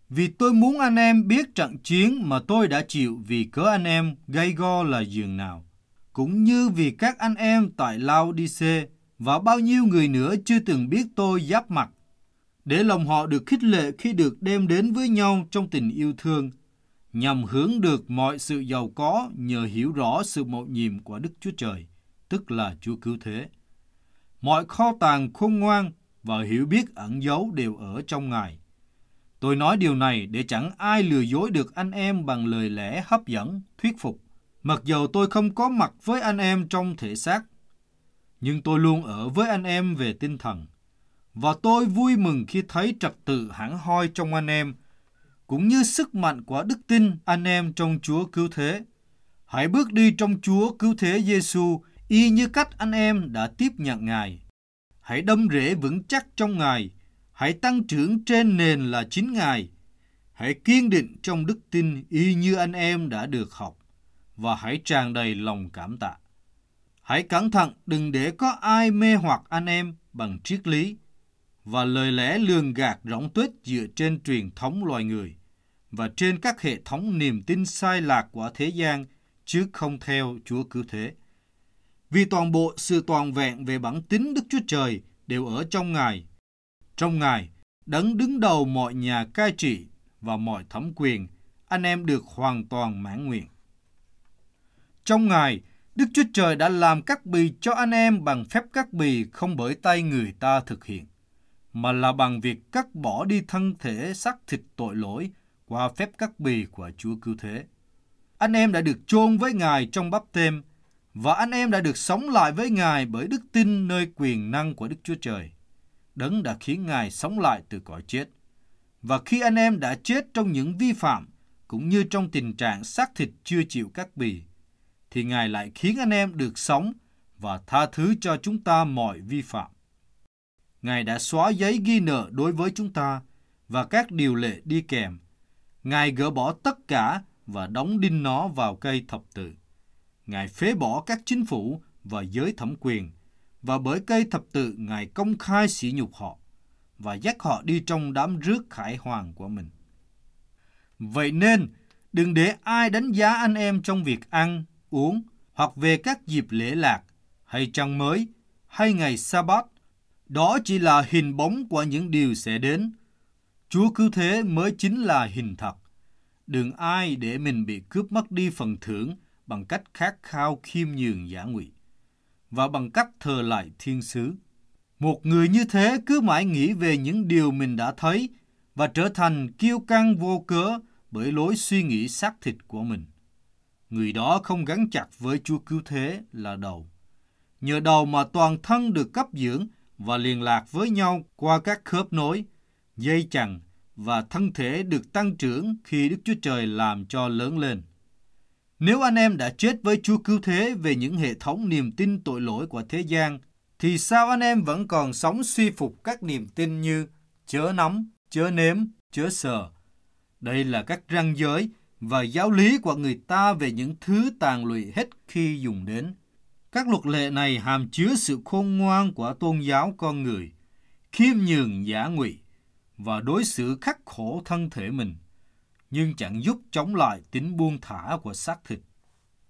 Vì tôi muốn anh em biết trận chiến mà tôi đã chịu vì cớ anh em gay go là giường nào, cũng như vì các anh em tại Lao-đi-xê và bao nhiêu người nữa chưa từng biết tôi giáp mặt, để lòng họ được khích lệ khi được đem đến với nhau trong tình yêu thương, nhằm hưởng được mọi sự giàu có nhờ hiểu rõ sự mầu nhiệm của Đức Chúa Trời, tức là Chúa Cứu Thế. Mọi kho tàng khôn ngoan và hiểu biết ẩn giấu đều ở trong Ngài. Tôi nói điều này để chẳng ai lừa dối được anh em bằng lời lẽ hấp dẫn, thuyết phục. Mặc dầu tôi không có mặt với anh em trong thể xác, nhưng tôi luôn ở với anh em về tinh thần. Và tôi vui mừng khi thấy trật tự hẳn hoi trong anh em, cũng như sức mạnh của đức tin anh em trong Chúa Cứu Thế. Hãy bước đi trong Chúa Cứu Thế Giêsu y như cách anh em đã tiếp nhận Ngài. Hãy đâm rễ vững chắc trong Ngài. Hãy tăng trưởng trên nền là chính Ngài. Hãy kiên định trong đức tin y như anh em đã được học, và hãy tràn đầy lòng cảm tạ. Hãy cẩn thận đừng để có ai mê hoặc anh em bằng triết lý và lời lẽ lường gạt rỗng tuếch dựa trên truyền thống loài người và trên các hệ thống niềm tin sai lạc của thế gian, chứ không theo Chúa Cứu Thế. Vì toàn bộ sự toàn vẹn về bản tính Đức Chúa Trời đều ở trong Ngài. Trong Ngài, Đấng đứng đầu mọi nhà cai trị và mọi thẩm quyền, anh em được hoàn toàn mãn nguyện. Trong Ngài, Đức Chúa Trời đã làm cắt bì cho anh em bằng phép cắt bì không bởi tay người ta thực hiện, mà là bằng việc cắt bỏ đi thân thể xác thịt tội lỗi qua phép cắt bì của Chúa Cứu Thế. Anh em đã được chôn với Ngài trong báp-têm, và anh em đã được sống lại với Ngài bởi đức tin nơi quyền năng của Đức Chúa Trời. Đấng đã khiến Ngài sống lại từ cõi chết. Và khi anh em đã chết trong những vi phạm, cũng như trong tình trạng xác thịt chưa chịu cắt bì, thì Ngài lại khiến anh em được sống và tha thứ cho chúng ta mọi vi phạm. Ngài đã xóa giấy ghi nợ đối với chúng ta và các điều lệ đi kèm. Ngài gỡ bỏ tất cả và đóng đinh nó vào cây thập tự. Ngài phế bỏ các chính phủ và giới thẩm quyền, và bởi cây thập tự Ngài công khai sỉ nhục họ và dắt họ đi trong đám rước khải hoàn của mình. Vậy nên, đừng để ai đánh giá anh em trong việc ăn, uống, hoặc về các dịp lễ lạc, hay trăng mới, hay ngày Sa-bát. Đó chỉ là hình bóng của những điều sẽ đến. Chúa Cứu Thế mới chính là hình thật. Đừng ai để mình bị cướp mất đi phần thưởng bằng cách khát khao khiêm nhường dã ngụy và bằng cách thờ lại thiên sứ. Một người như thế cứ mãi nghĩ về những điều mình đã thấy và trở thành kiêu căng vô cớ bởi lối suy nghĩ xác thịt của mình. Người đó không gắn chặt với Chúa Cứu Thế là đầu. Nhờ đầu mà toàn thân được cấp dưỡng và liên lạc với nhau qua các khớp nối, dây chằng, và thân thể được tăng trưởng khi Đức Chúa Trời làm cho lớn lên. Nếu anh em đã chết với Chúa Cứu Thế về những hệ thống niềm tin tội lỗi của thế gian, thì sao anh em vẫn còn sống suy phục các niềm tin như chớ nắm, chớ nếm, chớ sờ? Đây là các ranh giới và giáo lý của người ta về những thứ tàn lụy hết khi dùng đến. Các luật lệ này hàm chứa sự khôn ngoan của tôn giáo con người, khiêm nhường dã ngụy và đối xử khắc khổ thân thể mình, nhưng chẳng giúp chống lại tính buông thả của xác thịt.